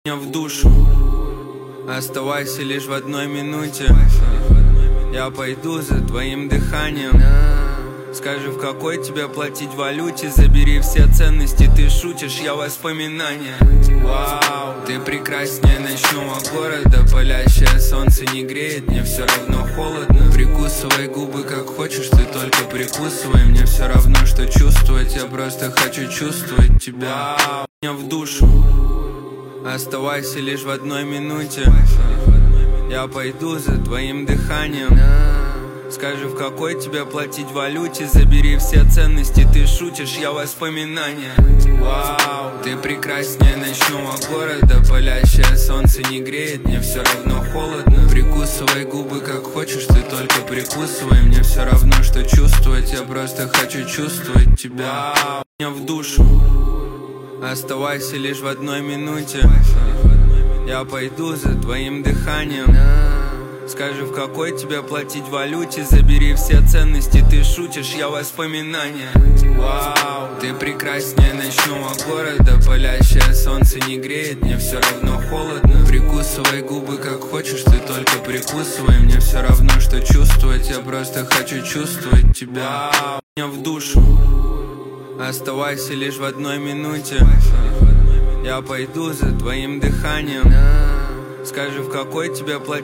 Меня в душу, оставайся лишь в одной минуте. Я пойду за твоим дыханием. Скажи, в какой тебе платить валюте. Забери все ценности, ты шутишь, я воспоминания. Вау, ты прекраснее ночного города. Палящее солнце не греет, мне все равно холодно. Прикусывай губы как хочешь, ты только прикусывай. Мне все равно, что чувствовать, я просто хочу чувствовать тебя. Меня в душу, оставайся лишь в одной минуте. Я пойду за твоим дыханием. Скажи, в какой тебе платить валюте. Забери все ценности, ты шутишь, я воспоминания. Вау, ты прекраснее ночного города. Палящее солнце не греет, мне все равно холодно. Прикусывай губы как хочешь, ты только прикусывай. Мне все равно, что чувствовать, я просто хочу чувствовать тебя. Меня в душу, оставайся лишь в одной минуте. Я пойду за твоим дыханием. Скажи, в какой тебе платить валюте. Забери все ценности, ты шутишь, я воспоминания. Вау, ты прекраснее ночного города. Палящее солнце не греет, мне все равно холодно. Прикусывай губы как хочешь, ты только прикусывай. Мне все равно, что чувствовать, я просто хочу чувствовать тебя. Меня в душу, оставайся лишь в одной минуте. Я пойду за твоим дыханием. Скажи, в какой тебе платить